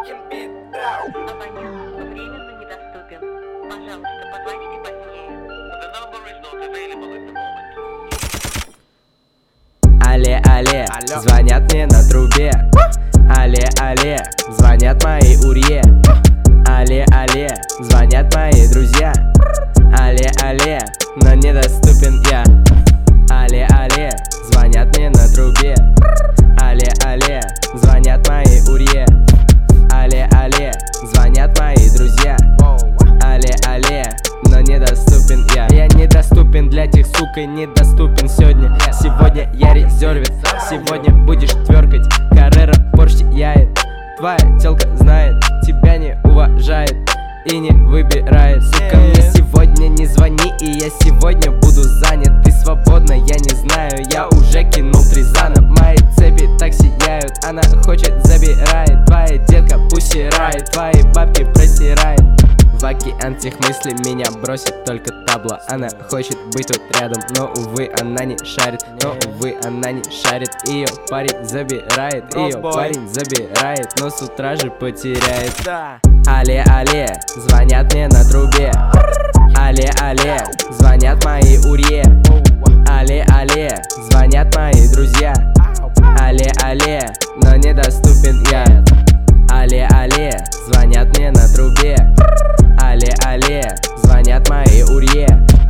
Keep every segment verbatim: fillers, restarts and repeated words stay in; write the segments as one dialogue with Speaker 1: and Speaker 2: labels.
Speaker 1: Абонент временно недоступен. Пожалуйста, позвоните позднее.
Speaker 2: The number is not available at the moment.
Speaker 3: Алле, алле, звонят мне на трубе. Алле, алле, звонят мои урье. Алле, алле, звонят мои друзья. Алле, алле, но недоступен я. Алле, алле, звонят мне на трубе. Алле, алле, звонят мои урье. Алле, алле, звонят мои друзья. Алле, алле, но недоступен я. Я недоступен для тех, сука, недоступен сегодня. Сегодня я резервит, сегодня будешь тверкать. Каррера, Порш сияет. Твоя телка знает, тебя не уважает и не выбирает. Сука, мне сегодня не звони, и я сегодня буду занят. Ты свободна, я не знаю, я уже кинул три зана. Мои цепи так сияют, она хочет, забирает. Твоя детка усирает, твои бабки просирает. В океан тех мыслей меня бросит только табла. Она хочет быть тут рядом, но увы она не шарит. Но увы она не шарит. Ее парень забирает, ее парень забирает, но с утра же потеряет. Алле, алле, звонят мне на трубе. Алле, алле, звонят мои урье. Алле, алле, звонят мои друзья. Алле, алле, но недоступен я. Алле, алле, звонят мне на трубе. Алле, алле, звонят мои урье.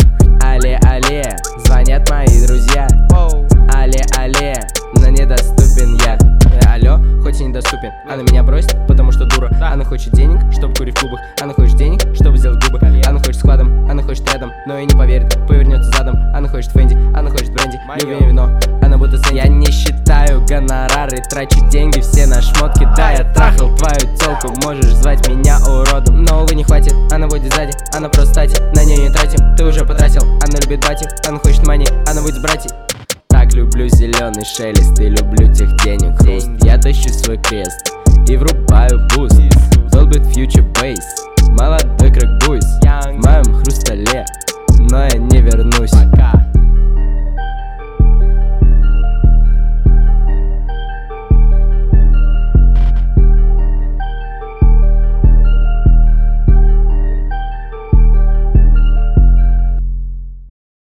Speaker 3: Алле, алле, звонят мои друзья. Алле, алле, но недоступен я. Алло, хоть и недоступен, она меня бросит, потому что дура. Она хочет денег, чтобы курить в клубах. Она хочет денег, чтобы сделать губы. Она хочет складом, она хочет рядом, но и не поверит, повернется задом. Она хочет Фенди, она хочет бренди, любимое вино, она будто сын. Я не считаю гонорары, трачу деньги все на шмотки. Да, я трахал твою телку, можешь звать меня уродом, но увы не хватит, она будет сзади, она просто стати, на нее не тратим. Ты уже потратил, она любит батю, она хочет мани, она будет с братьей. Так люблю зеленый шелест и люблю тех денег хруст. Я тащу свой крест и врубаю буст. Dolby Future Bass, молодой